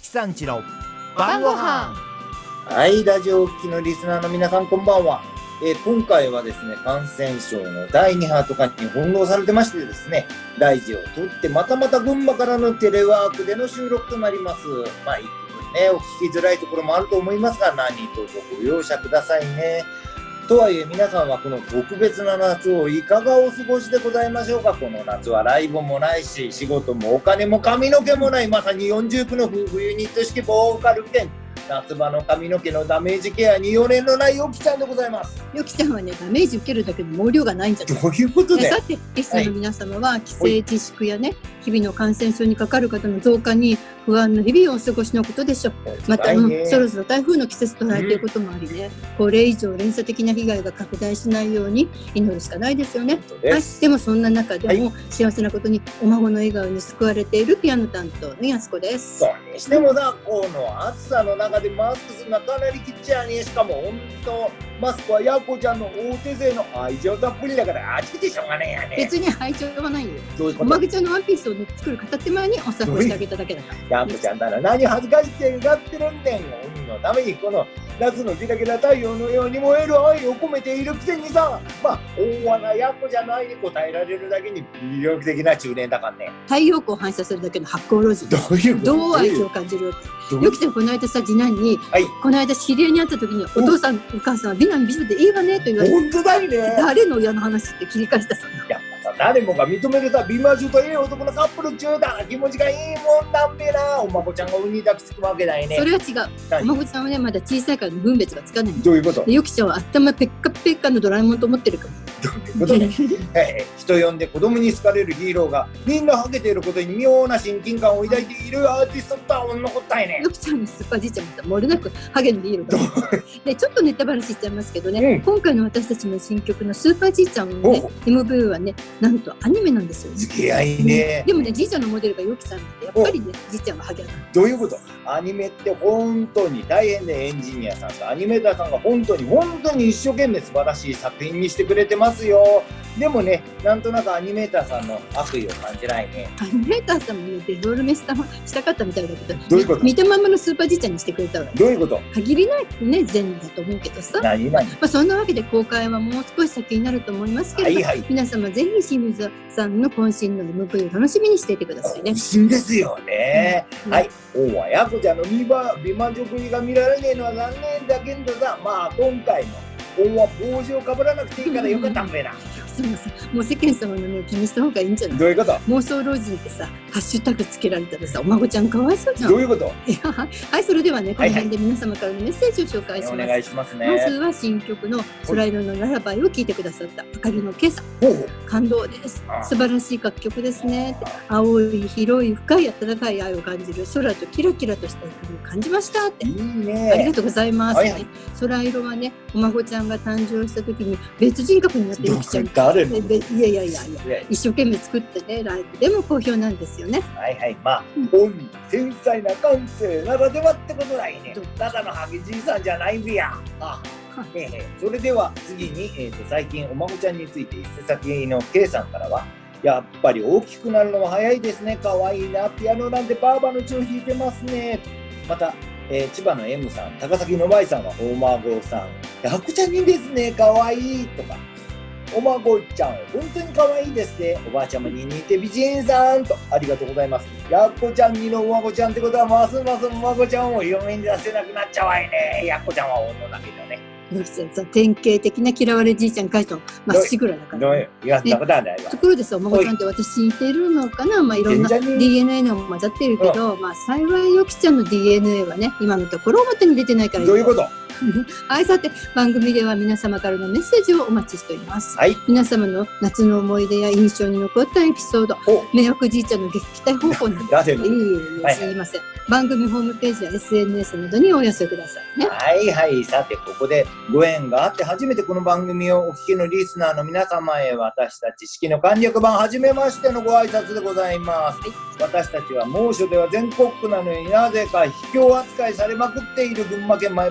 さんちの晩ご飯。 はい、ラジオをお聞きのリスナーの皆さん、こんばんは。今回はですね、感染症の第2波とかに翻弄されてましてですね、大事をとってまた群馬からのテレワークでの収録となります。一部ね、お聞きづらいところもあると思いますが、何卒ご容赦くださいね。とはいえ皆さんはこの特別な夏をいかがお過ごしでございましょうか。この夏はライブもないし、仕事もお金も髪の毛もない、まさに40区の夫婦ユニット式ボーカル兼夏場の髪の毛のダメージケアに余念のないよきちゃんでございます。 よきちゃんはね、ダメージ受けるだけの毛量がないんじゃない。 どういうことで。 さて、ゲストの皆様は帰省自粛やね、日々の感染症にかかる方の増加に不安の日々をお過ごしのことでしょう。また、そろそろ台風の季節となっていることもありね、これ以上連鎖的な被害が拡大しないように祈るしかないですよね。はい、でもそんな中でも、幸せなことにお孫の笑顔に救われているピアノ担当のやすこです。 そうにしてもさ、この暑さの中でマスクするのはかなりきっちゃね。しかも本当マスクはやこちゃんの大手勢の愛情たっぷりだからあちきてしょうがねえやね。 別に愛情はないよ。おままぐちゃんのワンピースを、ね、作る片手間にお作法してあげただけだから。 やこちゃんなら何恥ずかしくて歌ってるんだよ。鬼のためにこの夏のギラギラ太陽のように燃える愛を込めているくせにさ、大穴やこちゃんの愛に応えられるだけに魅力的な中年だからね。 太陽光を反射するだけの発光老人。 どういうこと。 どう愛情を感じるわけ。よきちゃんこの間さ、次男に、この間知り合いに会った時にお父さんお母さんは美男美女でいいわねと言われて、 本当だよね。 誰の親の話って切り返したさ。 やっぱさ、誰もが認めるさ、美魔女といい男のカップル中だ。気持ちがいいもんなんべな。おまこちゃんが海に抱きつくわけだよね。 それは違う。おまこちゃんはね、まだ小さいから分別がつかない。 どういうこと。 よきちゃんは頭ペッカペッカのドラえもんと思ってるから。 どういうことね。人呼んで子供に好かれるヒーローがみんなハゲていることに妙な親近感を抱いているアーティストとは女の子ったいね。 よきちゃんのスーパーじいちゃんもさ、漏れなくハゲのヒーローだ。で、ちょっとネタバラシしちゃいますけどね、今回の私たちの新曲のスーパーじいちゃんのね、MV はね、なんとアニメなんですよ。 付き合いね。 でもね、じいちゃんのモデルがよきちゃんなんで、やっぱりね、じいちゃんはハゲだ。 どういうこと。アニメって本当に大変で、エンジニアさんとアニメーターさんが本当に一生懸命素晴らしい作品にしてくれてますよ。でもね、なんとなくアニメーターさんの悪意を感じないね。 アニメーターさんもね、デフォルメしたかったみたいだけど、 どういうこと。 見たままのスーパーじいちゃんにしてくれたわ。 どういうこと。 限りないね、善だと思うけどさ。そんなわけで公開はもう少し先になると思いますけれど、皆様ぜひ清水さんの渾身の MV を楽しみにしていてくださいね。 渾身ですよね。はい、大和やこちゃんの美魔女ぶりが見られねえのは残念だけどさ、今回の大和帽子をかぶらなくていいからよかったんべな。 もう世間様のね、気にした方がいいんじゃない。 どういうこと。 妄想老人ってさ、ハッシュタグつけられたらさ、お孫ちゃんかわいそうじゃん。 どういうこと。 はい、それではね、この辺で皆様からのメッセージを紹介します。 お願いしますね。 まずは新曲の空色のララバイを聴いてくださったあかりのけいさん。感動です。素晴らしい楽曲ですね。青い広い深い温かい愛を感じる空とキラキラとした光を感じましたって。 いいね。 ありがとうございます。空色はね、お孫ちゃんが誕生した時に別人格になってよきちゃん。 誰の。 いや一生懸命作ってね、ライブでも好評なんですよね。 繊細な感性ならではってことだいね。ただのハゲじいさんじゃないんびや。それでは次に、最近お孫ちゃんについて一世先の K さんからは、やっぱり大きくなるのは早いですね。かわいいな。ピアノなんてバーバの血を引いてますね。また、千葉の M さん、高崎の Y さんはお孫さん、やこちゃんにですね、かわいいとか。お孫ちゃん、本当に可愛いですね。おばあちゃまに似て美人さんと、ありがとうございます。やっこちゃんにのお孫ちゃんってことは、ますますお孫ちゃんを嫁に出せなくなっちゃわいね。やっこちゃんは女だけどね。 よきちゃんさ、典型的な嫌われじいちゃんかいとまっしぐらだから。ところでさ、お孫ちゃんって私似てるのかな。いろんな DNA が混ざってるけど、幸いよきちゃんの DNA はね、今のところ表に出てないから。 どういうこと。 はい、さて番組では皆様からのメッセージをお待ちしております。皆様の夏の思い出や印象に残ったエピソード、迷惑じいちゃんの撃退方法など、すいません。番組ホームページや SNS などにお寄せくださいね。 さてここでご縁があって初めてこの番組をお聞きのリスナーの皆様へ、私たち式の簡略版はじめましてのご挨拶でございます。私たちは猛暑では全国区なのになぜか卑怯扱いされまくっている群馬県前橋市です。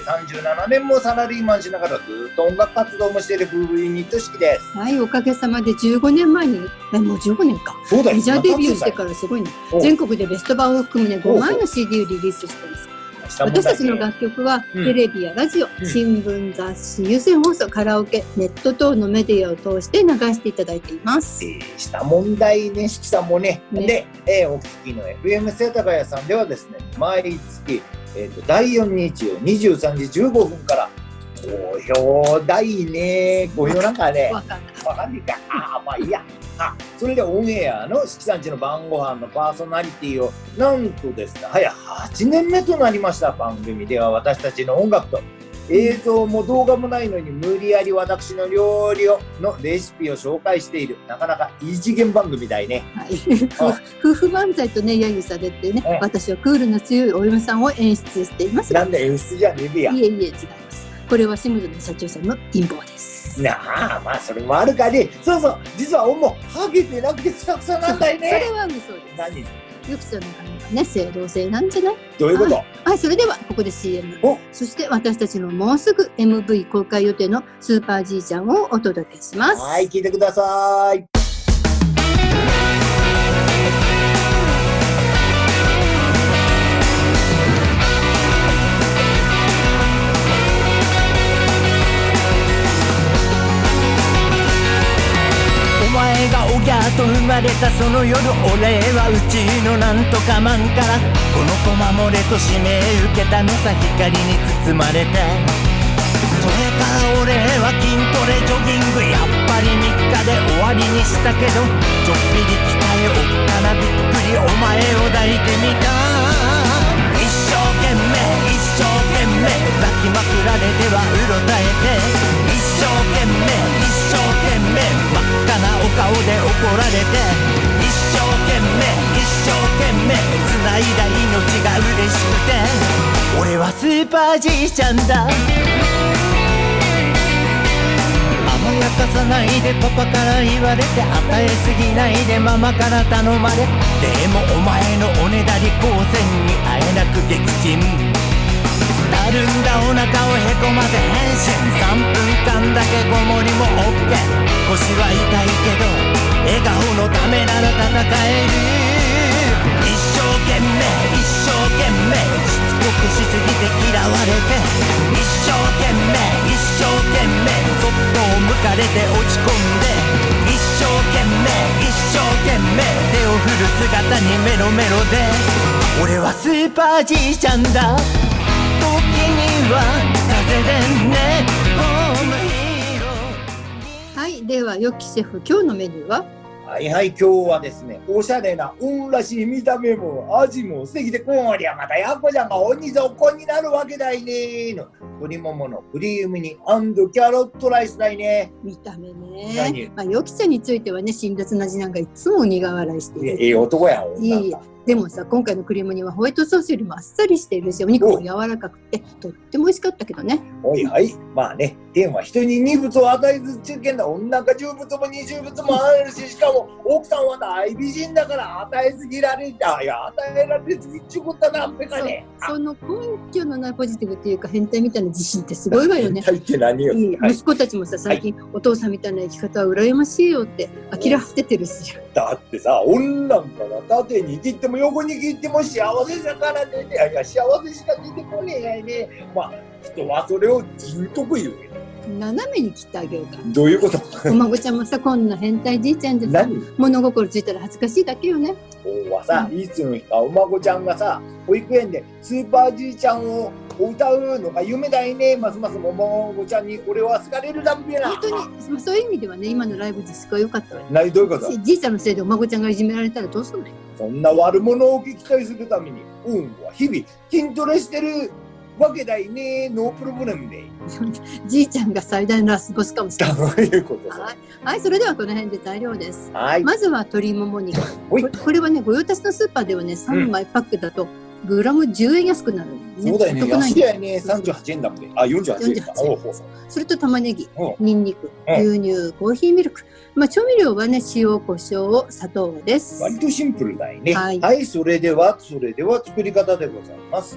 37年もサラリーマンしながらずっと音楽活動もしている夫婦ユニット式です。 はい、おかげさまで15年前に、もう15年か。 そうだよ。 メジャーデビューしてからすごいね。全国でベスト版を含むね、5枚の CD をリリースしてます。私たちの楽曲は、テレビやラジオ、新聞、雑誌、有線放送、カラオケ、ネット等のメディアを通して流していただいています。 した問題ね、しきさんもね。で、お聞きの FM 世田谷さんではですね、毎月、第4日曜23時15分から、好評大ね、好評なんかね、わかんないか。まあいいや。それでオンエアのしきさんちの晩ご飯のパーソナリティをなんとですね、早8年目となりました。番組では私たちの音楽と映像も動画もないのに無理やり私の料理のレシピを紹介している、なかなか異次元番組だいね。はい、 夫婦漫才とね揶揄されてね、私はクールな強いお嫁さんを演出しています。 なんで演出じゃねえべや。 いえ違います。これは清水の社長さんの陰謀です。 なあ、まあそれもあるかね。そうそう、実はもうハゲてなくてふさふさなんだよね。 それは嘘です。 何？ よくその髪がね、青銅製なんじゃない？ どういうこと？ はい、それではここで CM。そして私たちのもうすぐ MV 公開予定のスーパーじいちゃんをお届けします。 はい、聞いてください。 お前がおぎゃーと生まれたその夜、俺はうちのなんとかマンからこの子守れと指名受けたのさ。光に包まれて、それから俺は筋トレジョギングやっぱり3日で終わりにしたけど、ちょっぴり鍛えおったなびっくりお前を抱いてみた。一生懸命一生懸命抱きまくられてはうろたえて、一生懸命一生懸命真っ赤なお顔で怒られて、一生懸命一生懸命繋いだ命が嬉しくて、俺はスーパーじいちゃんだ。甘やかさないでパパから言われて、与えすぎないでママから頼まれ、でもお前のおねだり光線にあえなく撃沈。たるんだお腹をへこませ変身、3分間だけごもりも OK。 腰は痛いけど笑顔のためなら戦える。一生懸命一生懸命しつこくしすぎて嫌われて、一生懸命一生懸命そっと向かれて落ち込んで、一生懸命一生懸命手を振る姿にメロメロで、俺はスーパーじいちゃんだ。時には風でね、ホームヒーロー。 はい、ではよきシェフ、今日のメニューは？ はいはい、今日はですね、おしゃれな運らしい見た目も味も素敵で、こりゃまたやっこちゃんが鬼ぞっになるわけだいねの鶏もものクリーム煮&キャロットライスだいね。 見た目ね。まあ、よきちゃんについてはね、辛辣な次男がいつも苦笑いしている。 いい男やん。 いいでもさ、今回のクリーム煮はホワイトソースよりもあっさりしているし、お肉も柔らかくてとっても美味しかったけどね。 はいはい、まあね、天は人に二物を与えず中堅だ。女が十物も二十物も与えるし、しかも奥さんは大美人だから与えすぎられた。いや、与えられすぎっちゅうことだな、ペカね。 その根拠のないポジティブっていうか変態みたいな自信ってすごいわよね。 変態って何よ。 息子たちもさ、最近、お父さんみたいな生き方は羨ましいよって呆れ果ててるし。 だってさ、女なんかな、縦に切っても横に切っても幸せだからね。いや幸せしか出てこねえやいね。まあ人はそれを人徳言うよ。 斜めに切ってあげようか。 どういうこと？ お孫ちゃんもさ、こんな変態じいちゃんでさ、物心ついたら恥ずかしいだけよね。 今日はさ、いつの日かお孫ちゃんがさ、保育園でスーパーじいちゃんを歌うのが夢だいね。ますますお孫ちゃんに俺は好かれるだんべな。 本当に、まあ、そういう意味ではね、今のライブ実施が良かったわよ。 どういうこと？ じいちゃんのせいでお孫ちゃんがいじめられたらどうするのよ。 そんな悪者を撃退するために、は日々筋トレしてるわけだいね。ノープロブレムで。 じいちゃんが最大のラスボスかもしれない。 どういうこと？ はい、それではこの辺で材料です。 はい、 まずは鶏もも肉。これはね、御用達のスーパーではね、3枚パックだとグラム10円安くなるんですね。そうだよね。安いやね。38円だもんね。あ、48円か。 それと玉ねぎ、ニンニク、牛乳、コーヒーミルク。まあ調味料はね、塩、胡椒、砂糖です。 割とシンプルだよね。はい、それでは作り方でございます。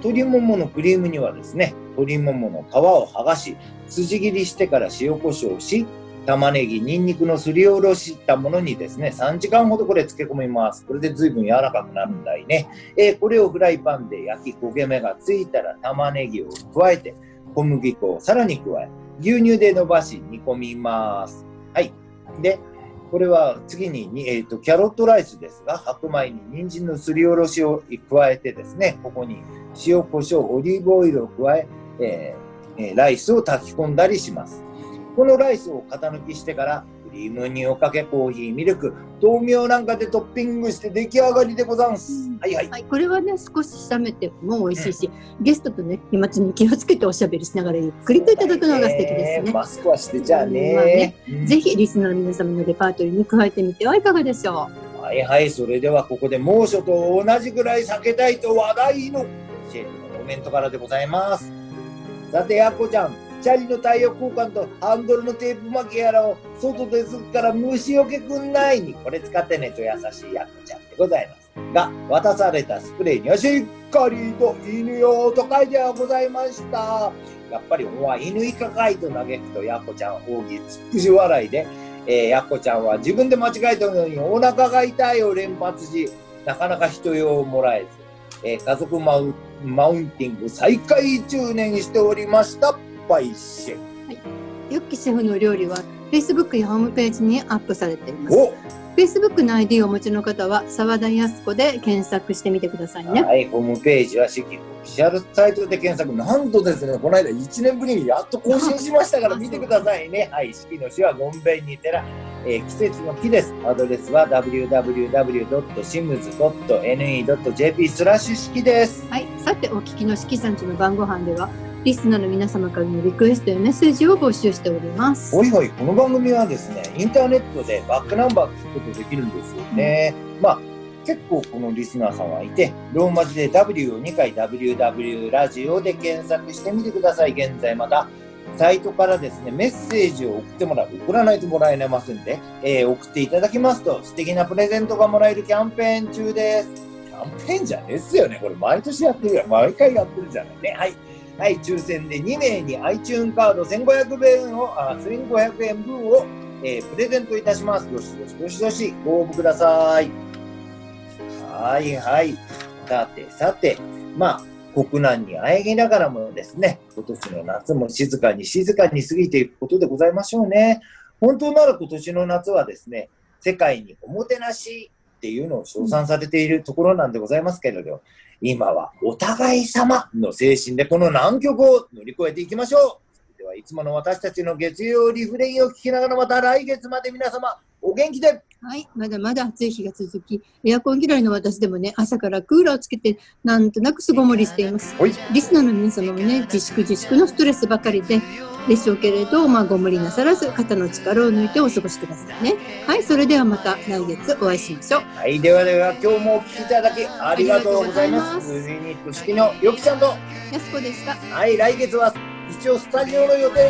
鶏もものクリームにはですね、鶏ももの皮を剥がし、筋切りしてから塩コショウし、玉ねぎ、ニンニクのすりおろしたものにですね、3時間ほどこれ漬け込みます。これで随分柔らかくなるんだいね。これをフライパンで焼き、焦げ目がついたら玉ねぎを加えて、小麦粉をさらに加え、牛乳で伸ばし煮込みます。はい。で、これは次に、キャロットライスですが、白米に人参のすりおろしを加えてですね、ここに塩、コショウ、オリーブオイルを加え、ライスを炊き込んだりします。このライスを型抜きしてからクリーム煮をかけ、コーヒー、ミルク、豆苗なんかでトッピングして出来上がりでござんす。はいはい。 はい、これはね、少し冷めても美味しいし、ゲストとね、飛沫に気をつけておしゃべりしながらゆっくりといただくのが素敵ですね。 マスクはしてじゃあね。 ぜひリスナーの皆様のレパートリーに加えてみてはいかがでしょう。はいはい、それではここで猛暑と同じぐらい避けたいと話題のシェフのコメントからでございます。さて、やっこちゃん。チャリのタイヤ交換とハンドルのテープ巻きやらを外でするから虫よけくんないにこれ使ってねと優しいやっこちゃんでございますが、渡されたスプレーにはしっかりと犬用と書いてはございました。やっぱりお前犬以下かいと嘆くとやっこちゃん大きつっくし笑いで、やっこちゃんは自分で間違えたのにお腹が痛いを連発し、なかなか人用をもらえず、家族マウンティング再開中年しておりました。はい、ヨッキシェフの料理は Facebook やホームページにアップされています。Facebook の ID をお持ちの方は澤田靖子で検索してみてくださいね。 はい、ホームページは四季オフィシャルサイトで検索。なんとですね、この間1年ぶりにやっと更新しましたから見てくださいね。はい、四季の四はごんべんに寺、季節の木です。アドレスは www.sims.ne.jp スラッシュ四季です。 はい、さてお聞きの四季さんちの晩ご飯ではリスナーの皆様からのリクエストやメッセージを募集しております。 はいはい、この番組はですね、インターネットでバックナンバー聞くことできるんですよね。まあ、結構このリスナーさんはいて、ローマ字で W を2回 WW ラジオで検索してみてください。現在また、サイトからですね、メッセージを送ってもらう。送らないともらえませんで、送っていただきますと、素敵なプレゼントがもらえるキャンペーン中です。キャンペーンじゃねえっすよね。これ毎年やってるよ。毎回やってるじゃないね。はい。はい、抽選で2名に iTunes カード1500円分を、プレゼントいたします。どしどしご応募ください。はいはい。さて、まあ、国難にあえぎながらもですね、今年の夏も静かに過ぎていくことでございましょうね。本当なら今年の夏はですね、世界におもてなしっていうのを称賛されているところなんでございますけれど、今はお互い様の精神でこの難局を乗り越えていきましょう。ではいつもの私たちの月曜リフレインを聞きながらまた来月まで皆様お元気で。 はい、まだまだ暑い日が続き、エアコン嫌いの私でもね、朝からクーラーをつけてなんとなく巣ごもりしています。リスナーの皆様もね、自粛のストレスばかりでしょうけれど、ご無理なさらず肩の力を抜いてお過ごしくださいね。はい、それではまた来月お会いしましょう。 はい、では今日もお聞きいただきありがとうございます。ユニット式のよきちゃんとやすこでした。 はい、来月は一応スタジオの予定です。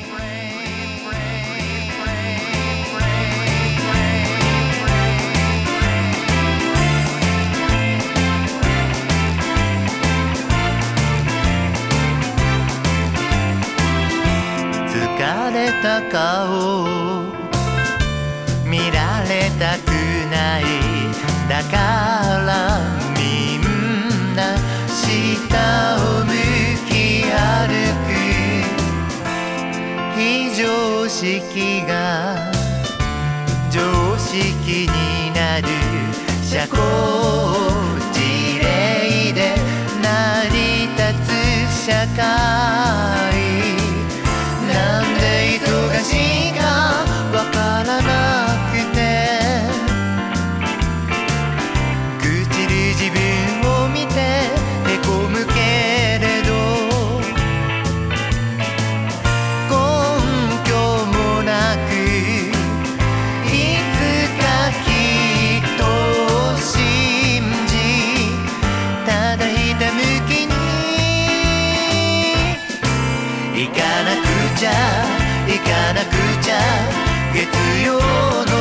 疲れた顔見られたくない、だからみんな下を向き歩く。非常識が常識になる社交辞令で成り立つ社会。なんで忙しいかわからなくて、愚痴る自分を見てへこむけれど、根拠もなくいつかきっと信じ、ただひたむきに行かなくちゃ月曜の